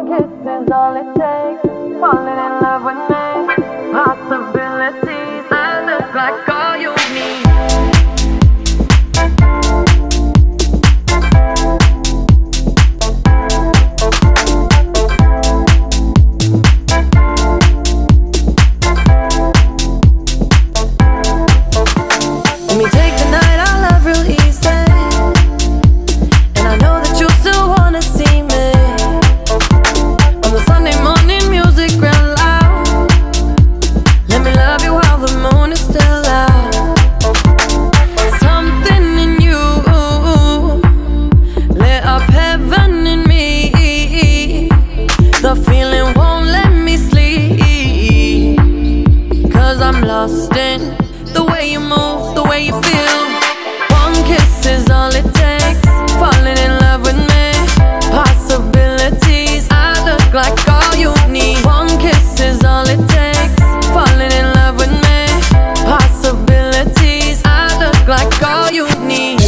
kiss is all it takes. Falling in love with me. Possibilities. I look like all you need. Lost in the way you move, the way you feel. One kiss is all it takes. Falling in love with me. Possibilities. I look like all you need. One kiss is all it takes. Falling in love with me. Possibilities. I look like all you need.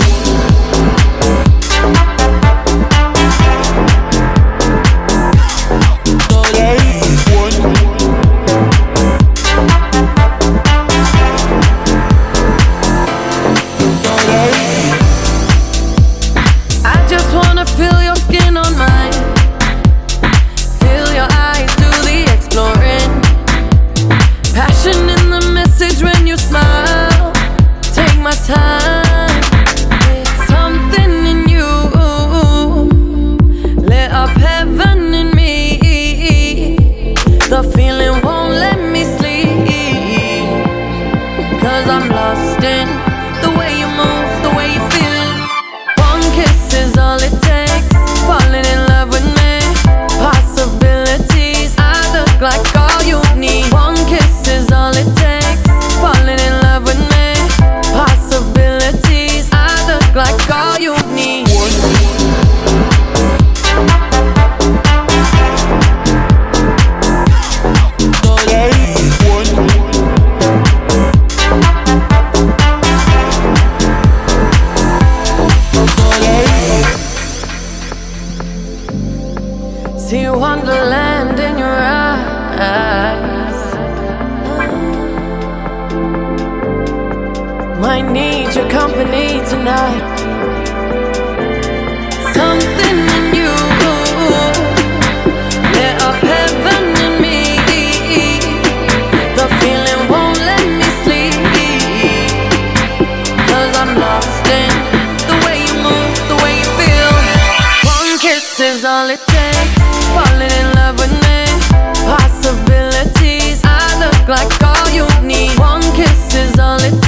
Feel your skin on mine. Feel your eyes do the exploring. Passion in the message when you smile. Take my time. Something in you lit up heaven in me. The feeling won't let me sleep. 'Cause I'm lost in the way you move, the way you feel. One kiss is all it takes. Falling in love with me. Possibilities. I look like all you need. One kiss is all it takes. Falling in love with me. Possibilities. I look like all you need. See wonderland in your eyes. Might need your company tonight. Something in you lit up heaven in me. The feeling won't let me sleep. 'Cause I'm lost in the way you move, the way you feel. One kiss is all it takes. Falling in love with me. Possibilities. I look like all you need. One kiss is all it takes.